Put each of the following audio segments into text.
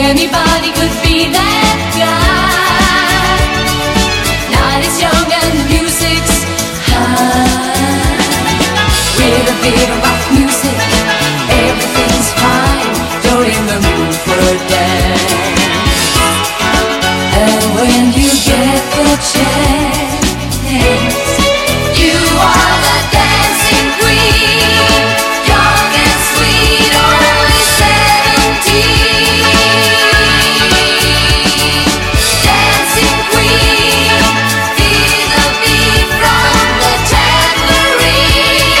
Anybody could be that guy. Night is young and the music's high. With a bit of rock music, everything's fine. You're in the mood for a dance. And when you get the chance, you are the dancing queen. Young and sweet, only 17. Dancing queen, feel the beat from the tambourine.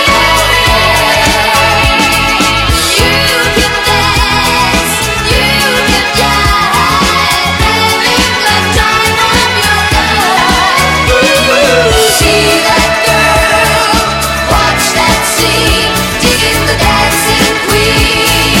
You can dance, you can jive, having the time of your life. See that girl, watch that scene, digging the dancing queen.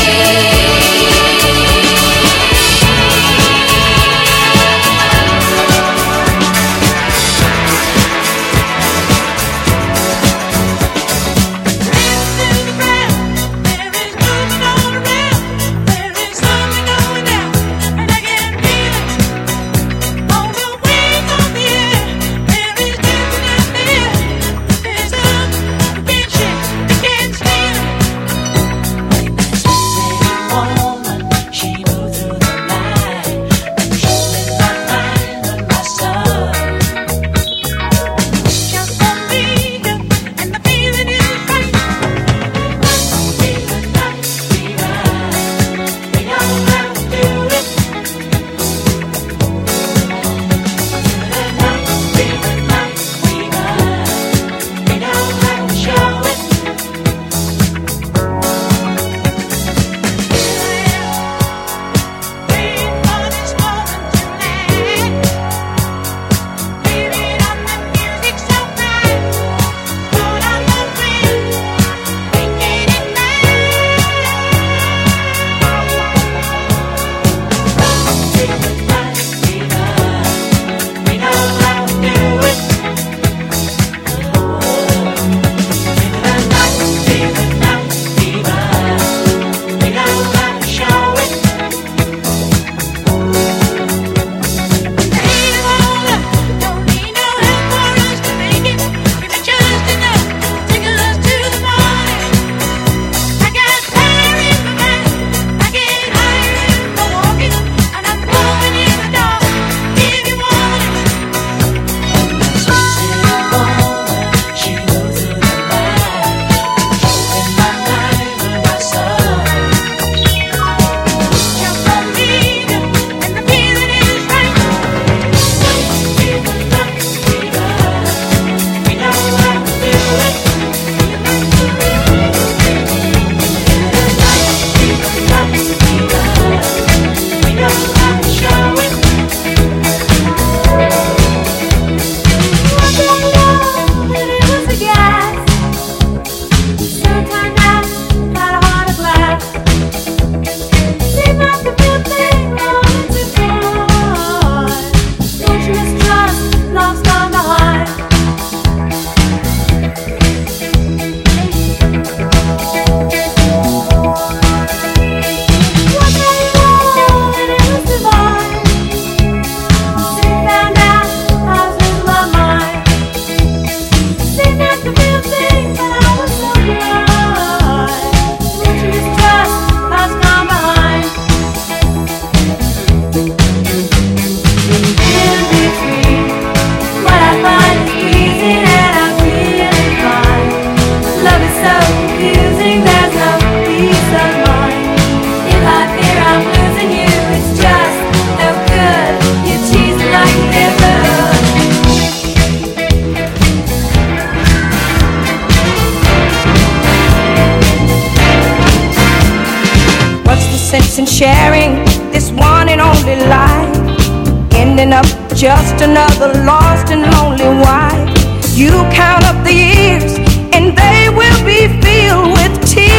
Sharing this one and only life, ending up just another lost and lonely wife. You count up the years and they will be filled with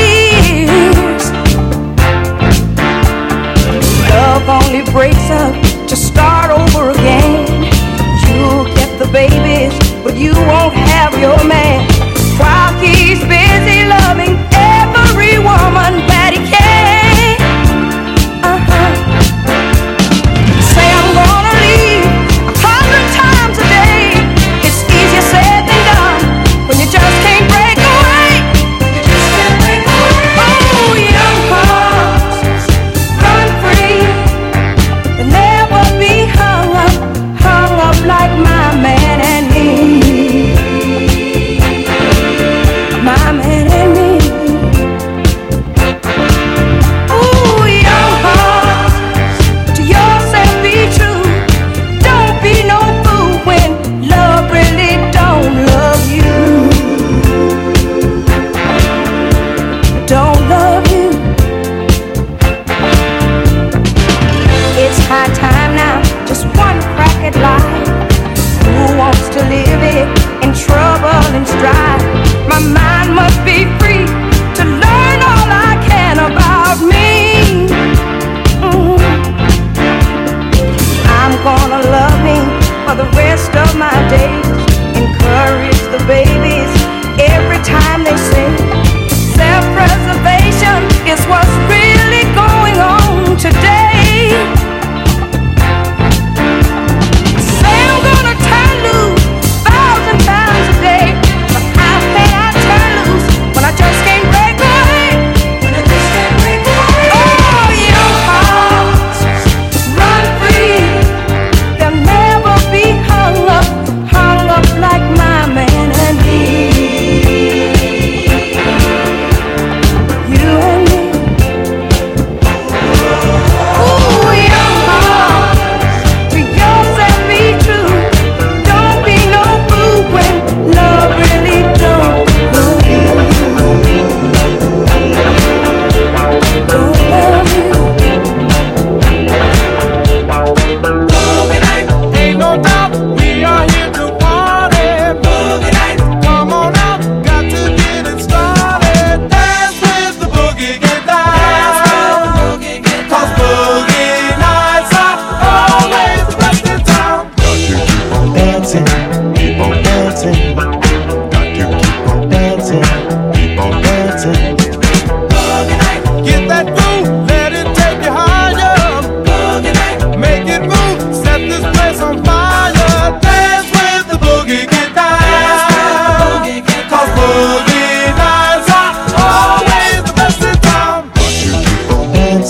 tears. Love only breaks up to start over again. You'll get the babies, but you won't have your man, while he's busy loving every woman that he can.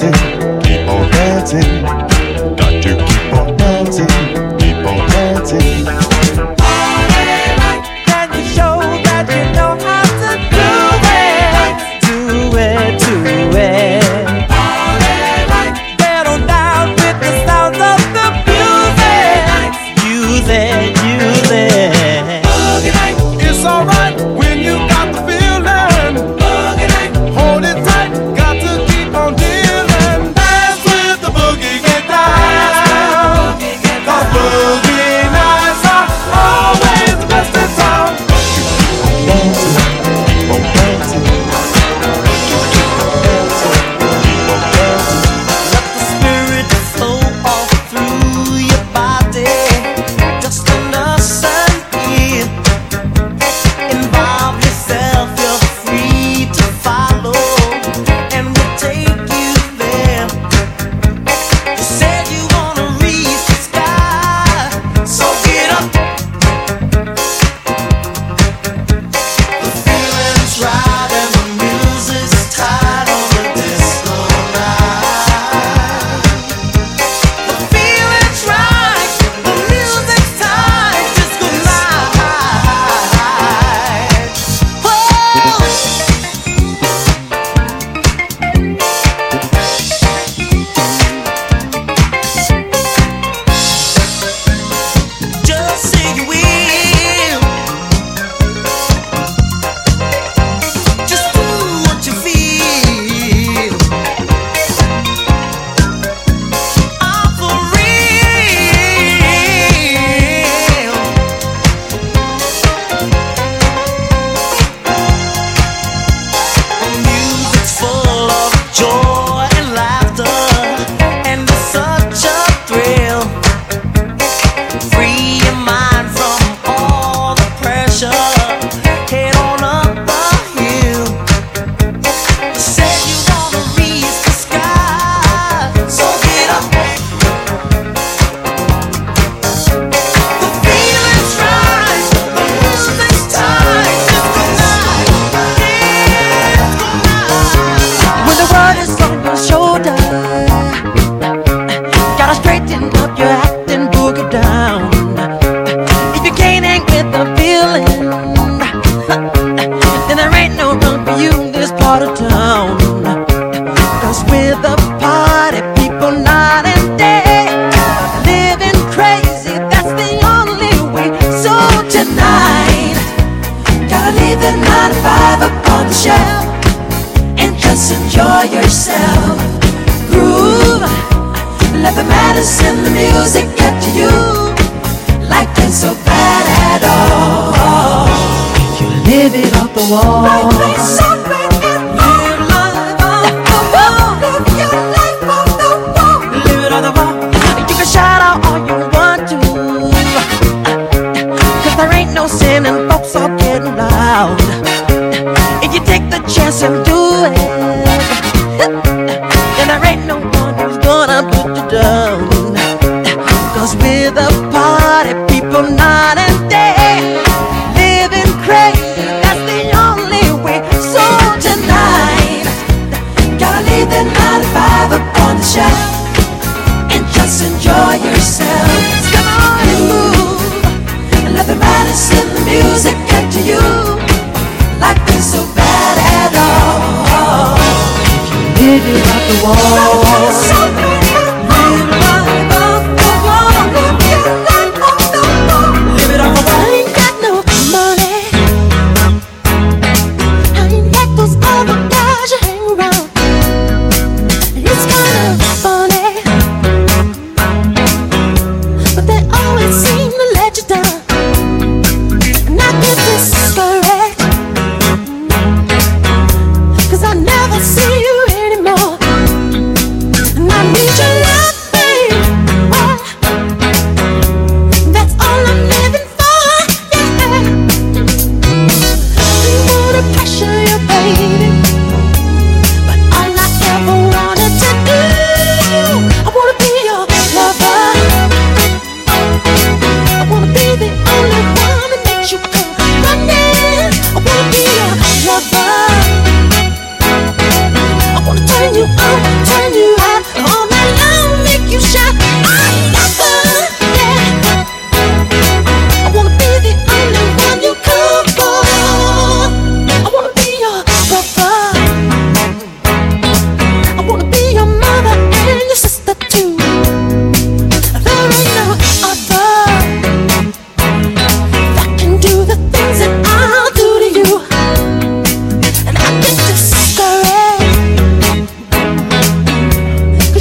I never see you anymore.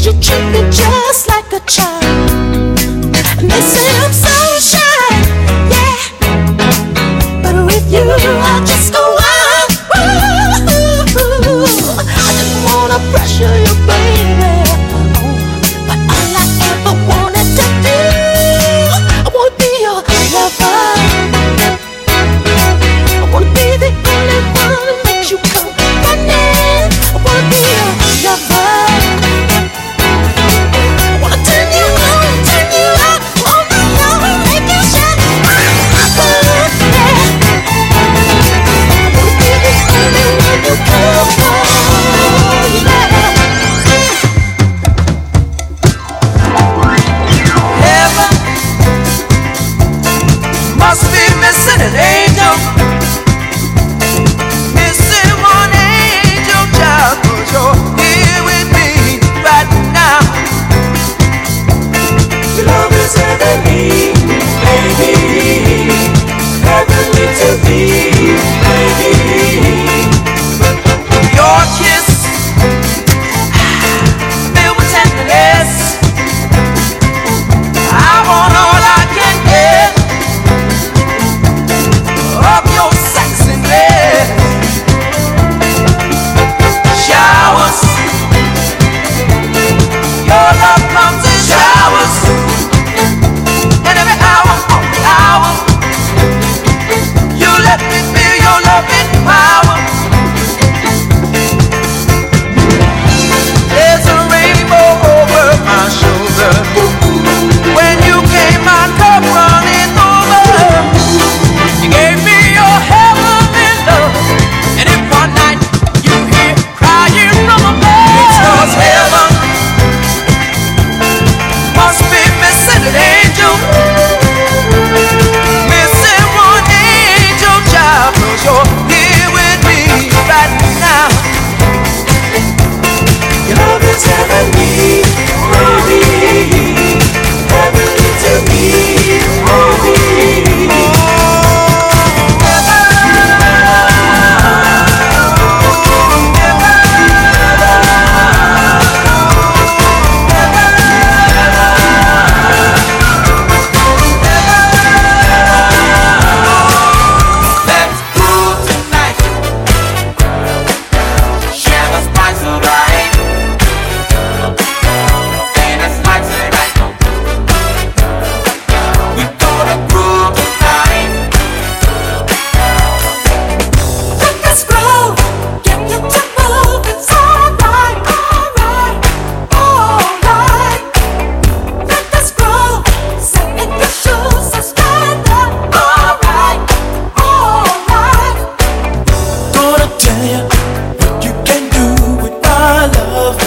you treat me just like a child. And they say I'm so shy, yeah, but with you I just go wild. I didn't wanna pressure you, baby, but all I ever wanted to do, I wanna be your lover. I wanna be the only one that makes you come running. I wanna be your lover. I wanna turn you on, turn you out all night long and make you shine. Heaven must be missing an angel, missing one angel child, 'cause you're here with me right now. Your love is heavenly, baby, heavenly to me, baby. Your kiss filled with tenderness, I want all I can get of your sexiness. Showers, your love comes in showers, and every hour on the hour, you let me feel your loving power. There's a rainbow over my shoulder. When you came, my cup running over. You gave me your heavenly love, and if one night you hear crying from above, it's 'cause heaven must be missing an angel, missing one angel child, 'cause you're here with me right now. Your love is heavenly, baby, heavenly to me, baby. Let's groove tonight, share the spice of life, and it's like tonight. We gonna groove tonight. Let us grow, get you to move, it's alright, alright, alright. Let us grow, set in your shoes, so stand up, alright, alright. Gonna tell you what you can do with my love.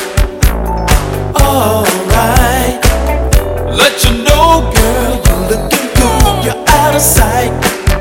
Alright, let you know, girl, you're looking good, you're out of sight.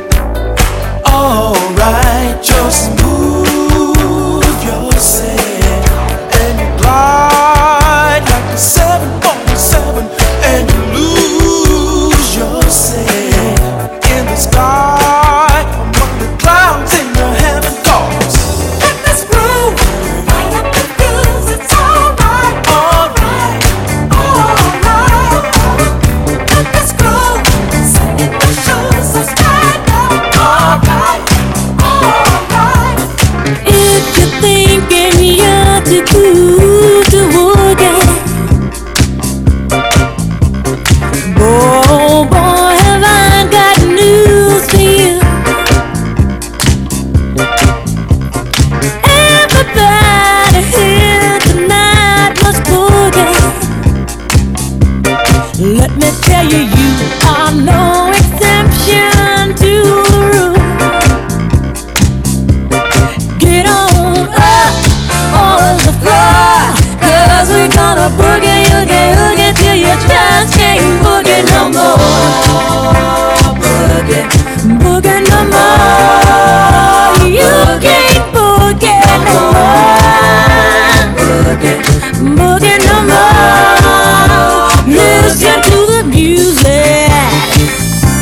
Alright, just move yourself and you glide like a 747, and you lose yourself in the sky among the clouds in your heaven cause. Let us grow, light up the fuse, it's alright, Alright, alright. Let us grow, set in your shoes, so stand up, alright, alright. If you're thinking you're too cool to work at, boy, have I got news for you. Everybody here tonight must boogie. Let me tell you, you are no exception to the rule. Get on up on the floor, 'cause we're gonna boogie, oogie till you just can't boogie no more. Boogie, boogie no more. You can't boogie no more. Boogie, boogie no more. Listen to the music.